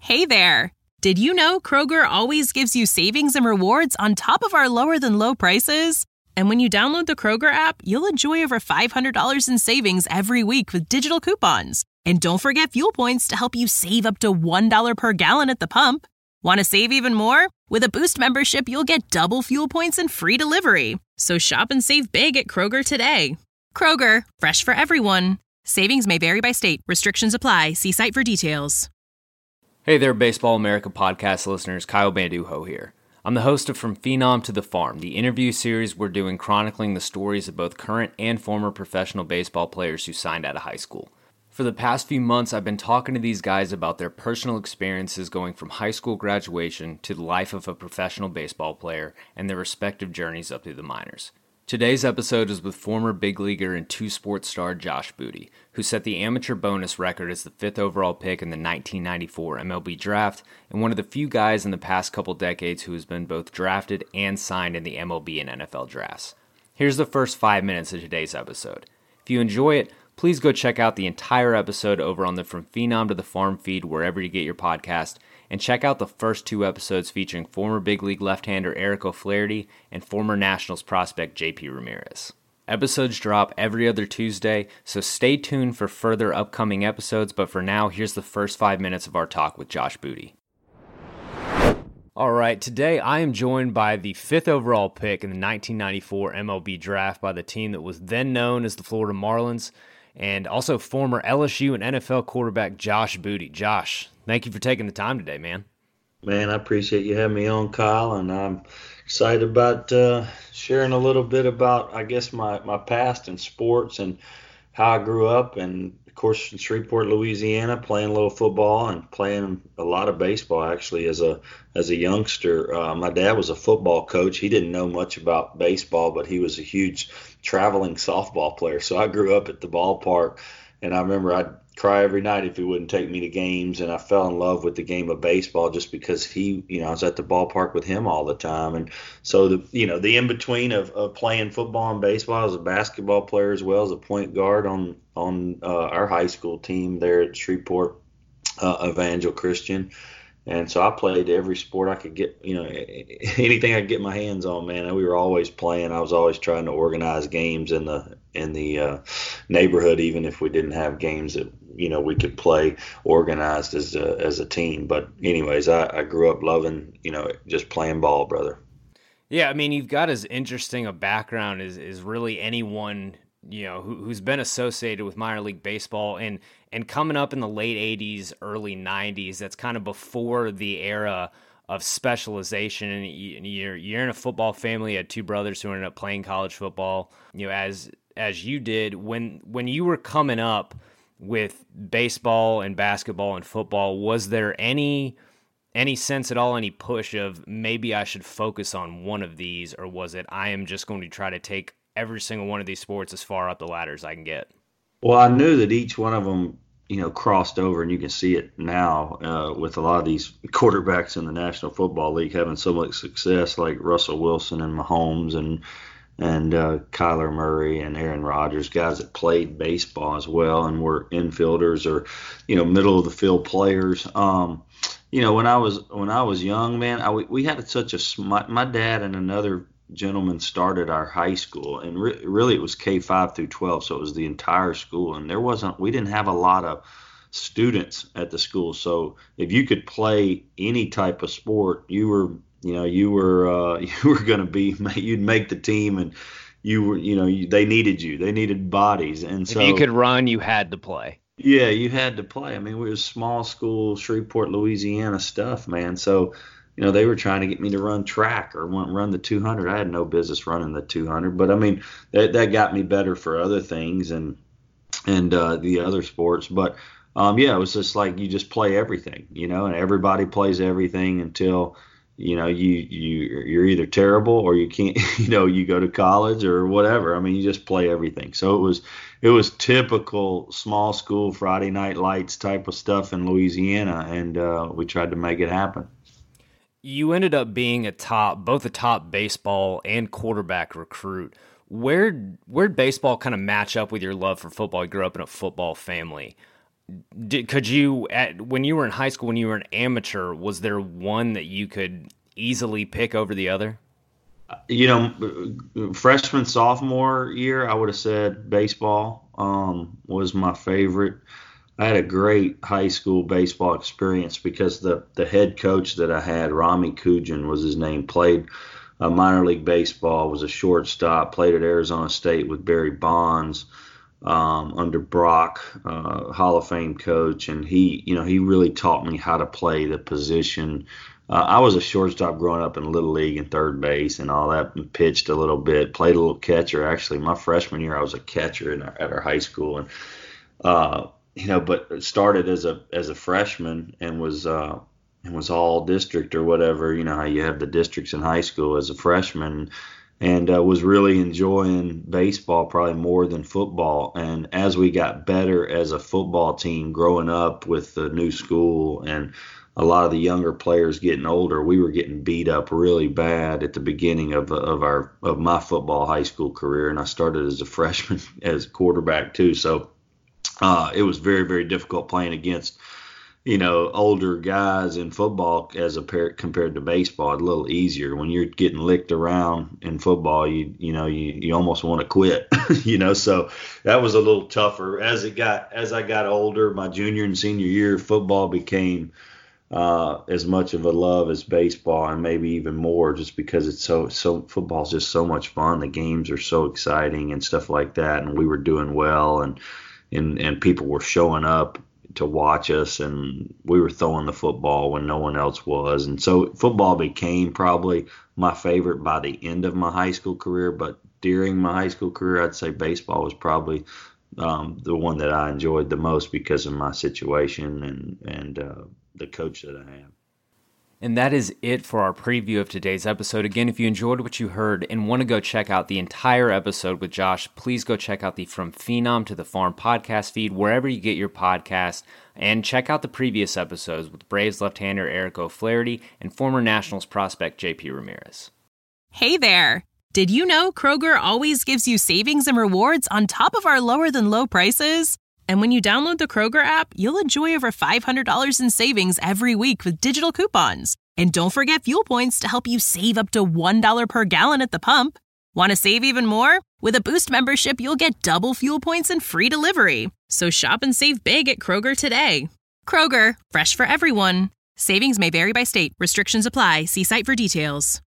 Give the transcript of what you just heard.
Hey there! Did you know Kroger always gives you savings and rewards on top of our lower-than-low prices? And when you download the Kroger app, you'll enjoy over $500 in savings every week with digital coupons. And don't forget fuel points to help you save up to $1 per gallon at the pump. Want to save even more? With a Boost membership, you'll get double fuel points and free delivery. So shop and save big at Kroger today. Kroger, fresh for everyone. Savings may vary by state. Restrictions apply. See site for details. Hey there, Baseball America podcast listeners. Kyle Banduho here. I'm the host of From Phenom to the Farm, the interview series we're doing chronicling the stories of both current and former professional baseball players who signed out of high school. For the past few months, I've been talking to these guys about their personal experiences going from high school graduation to the life of a professional baseball player and their respective journeys up through the minors. Today's episode is with former big leaguer and two-sport star Josh Booty, who set the amateur bonus record as the 5th overall pick in the 1994 MLB draft, and one of the few guys in the past couple decades who has been both drafted and signed in the MLB and NFL drafts. Here's the first 5 minutes of today's episode. If you enjoy it, please go check out the entire episode over on the From Phenom to the Farm feed wherever you get your podcast, and check out the first 2 episodes featuring former big league left-hander Eric O'Flaherty and former Nationals prospect JP Ramirez. Episodes drop every other Tuesday, so stay tuned for further upcoming episodes, but for now, here's the first 5 minutes of our talk with Josh Booty. All right, today I am joined by the 5th overall pick in the 1994 MLB draft by the team that was then known as the Florida Marlins, and also former LSU and NFL quarterback Josh Booty. Josh, thank you for taking the time today, man. Man, I appreciate you having me on, Kyle, and I'm excited about sharing a little bit about, I guess, my past in sports and how I grew up, and of course in Shreveport, Louisiana, playing a little football and playing a lot of baseball actually as a youngster. My dad was a football coach. He didn't know much about baseball, but he was a huge traveling softball player. So I grew up at the ballpark, and I remember I'd cry every night if he wouldn't take me to games, and I fell in love with the game of baseball just because I was at the ballpark with him all the time. And so the in-between of playing football and baseball, I was a basketball player as well as a point guard on our high school team there at Shreveport Evangel Christian. And so I played every sport I could get, anything I could get my hands on, man. We were always playing. I was always trying to organize games in the neighborhood, even if we didn't have games that, we could play organized as a team. But anyways, I grew up loving, just playing ball, brother. Yeah, I mean, you've got as interesting a background as really anyone, who's been associated with minor league baseball, and coming up in the late 80s, early 90s, that's kind of before the era of specialization. And you're in a football family. You had 2 brothers who ended up playing college football, as you did. When you were coming up with baseball and basketball and football, was there any sense at all, any push of maybe I should focus on one of these, or was it I am just going to try to take every single one of these sports as far up the ladder as I can get? Well, I knew that each one of them, crossed over, and you can see it now with a lot of these quarterbacks in the National Football League having so much success, like Russell Wilson and Mahomes and Kyler Murray and Aaron Rodgers, guys that played baseball as well and were infielders or, middle of the field players. When I was young, man, we had my dad and another gentleman started our high school, and really it was K-5 through 12, so it was the entire school, and we didn't have a lot of students at the school. So if you could play any type of sport, you were going to be, you'd make the team, and they needed you. They needed bodies, and so if you could run, you had to play. Yeah, you had to play. I mean, we were small school, Shreveport, Louisiana stuff, man. So they were trying to get me to run track or run the 200. I had no business running the 200, but I mean, that got me better for other things and the other sports. But it was just like you just play everything, and everybody plays everything until you're either terrible or you can't, you go to college or whatever. I mean, you just play everything. So it was typical small school Friday night lights type of stuff in Louisiana, and we tried to make it happen. You ended up being both a top baseball and quarterback recruit. Where'd baseball kind of match up with your love for football? You grew up in a football family. Could you, when you were in high school, when you were an amateur, was there one that you could easily pick over the other? Freshman, sophomore year, I would have said baseball was my favorite. I had a great high school baseball experience because the head coach that I had, Rami Kujan was his name, played minor league baseball, was a shortstop, played at Arizona State with Barry Bonds under Brock, Hall of Fame coach, and he really taught me how to play the position. I was a shortstop growing up in Little League and third base and all that, and pitched a little bit, played a little catcher. Actually, my freshman year, I was a catcher at our high school, and but started as a freshman and was all district or whatever. You know how you have the districts in high school as a freshman, and was really enjoying baseball probably more than football. And as we got better as a football team growing up with the new school and a lot of the younger players getting older, we were getting beat up really bad at the beginning of my football high school career. And I started as a freshman as a quarterback too. So it was very, very difficult playing against, older guys in football compared to baseball. A little easier. When you're getting licked around in football, you almost want to quit, so that was a little tougher. As I got older, my junior and senior year, football became as much of a love as baseball, and maybe even more, just because it's so football's just so much fun. The games are so exciting and stuff like that, and we were doing well, and people were showing up to watch us, and we were throwing the football when no one else was. And so football became probably my favorite by the end of my high school career, but during my high school career, I'd say baseball was probably the one that I enjoyed the most because of my situation and the coach that I have. And that is it for our preview of today's episode. Again, if you enjoyed what you heard and want to go check out the entire episode with Josh, please go check out the From Phenom to the Farm podcast feed, wherever you get your podcast, and check out the previous episodes with Braves left-hander Eric O'Flaherty and former Nationals prospect JP Ramirez. Hey there! Did you know Kroger always gives you savings and rewards on top of our lower-than-low prices? And when you download the Kroger app, you'll enjoy over $500 in savings every week with digital coupons. And don't forget fuel points to help you save up to $1 per gallon at the pump. Want to save even more? With a Boost membership, you'll get double fuel points and free delivery. So shop and save big at Kroger today. Kroger, fresh for everyone. Savings may vary by state. Restrictions apply. See site for details.